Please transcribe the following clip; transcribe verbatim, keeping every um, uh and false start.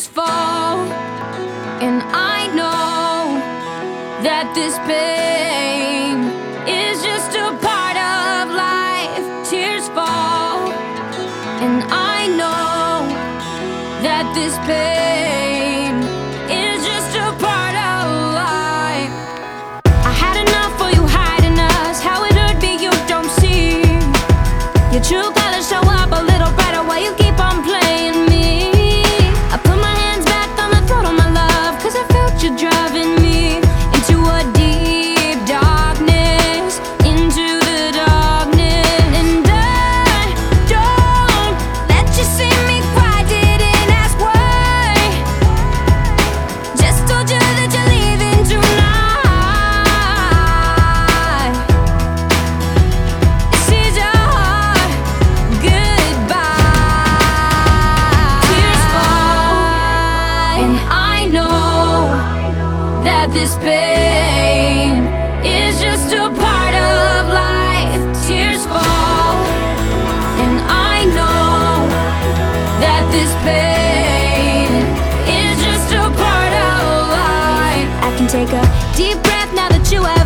tears fall, and I know that this pain is just a part of life. Tears fall, and I know that this pain is just a part of life. I had enough for you hiding us, how it hurt me you don't see. Your true colors show up a little brighter while you keep on playing me. I put my hands back on the throat of my love, cause I felt you driving me into a deep darkness, into the darkness. And I don't let you see me cry, didn't ask why. Just told you that you're leaving tonight. This is your heart goodbye. Tears fall, and I know that this pain is just a part of life. Tears fall, and I know that this pain is just a part of life. I can take a deep breath now that you have